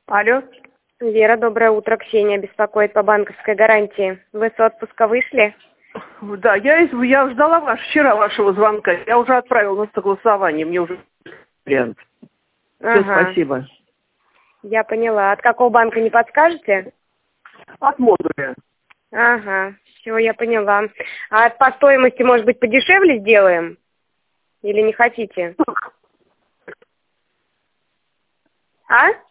Алло. Вера, доброе утро. Ксения беспокоит по банковской гарантии. Вы с отпуска вышли? Да, я ждала вчера вашего звонка. Я уже отправила на согласование. Мне уже вариант. Все, спасибо. Я поняла. От какого банка не подскажете? От модуля. Ага, все, я поняла. А по стоимости, может быть, подешевле сделаем? Или не хотите? А?